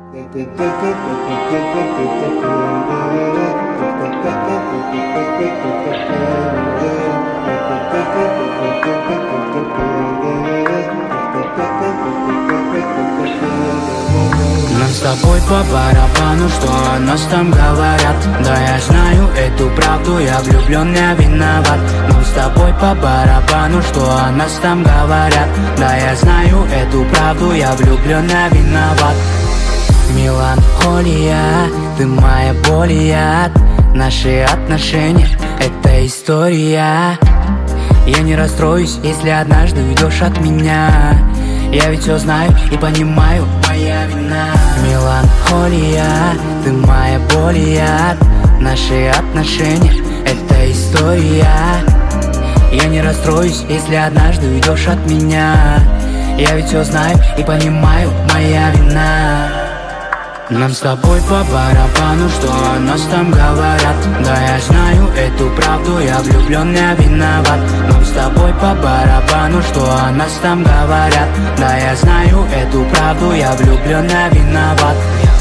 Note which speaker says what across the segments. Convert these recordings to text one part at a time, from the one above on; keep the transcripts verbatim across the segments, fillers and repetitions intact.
Speaker 1: Нам с тобой по барабану, что о нас там говорят. Да, я знаю эту правду, я влюблен, я виноват. Нам с тобой по барабану, что о нас там говорят. Да, я знаю эту правду, я влюблен, я виноват. Меланхолия, ты моя боль и яд. Наши отношения — это история. Я не расстроюсь, если однажды уйдешь от меня. Я ведь все знаю и понимаю, моя вина. Меланхолия, ты моя боль и яд. Наши отношения — это история. Я не расстроюсь, если однажды уйдешь от меня. Я ведь все знаю и понимаю, моя вина. Нам с тобой по барабану, что о нас там говорят. Да, я знаю эту правду, я влюблен, я виноват. Нам с тобой по барабану, что о нас там говорят. Да, я знаю эту правду, я влюблен, я виноват.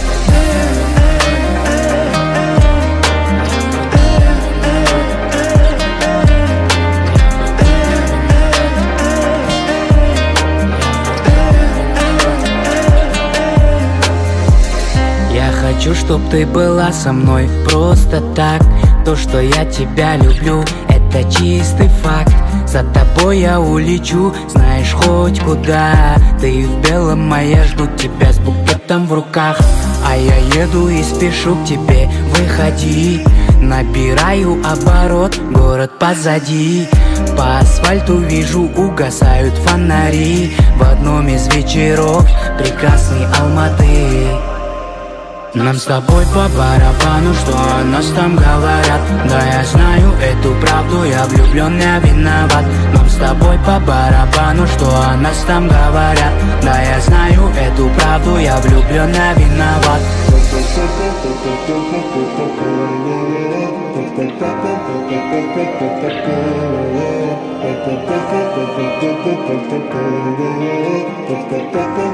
Speaker 1: Хочу, чтоб ты была со мной просто так. То, что я тебя люблю, это чистый факт. За тобой я улечу, знаешь, хоть куда. Ты в белом, а я жду тебя с букетом в руках. А я еду и спешу к тебе, выходи. Набираю оборот, город позади. По асфальту вижу, угасают фонари. В одном из вечеров прекрасной Алматы. Нам с тобой по барабану, что о нас там говорят. Да, я знаю эту правду, я влюблен, я виноват. Нам с тобой по барабану, что о нас там говорят. Да, я знаю эту правду, я влюблен, я виноват.
Speaker 2: Thank you.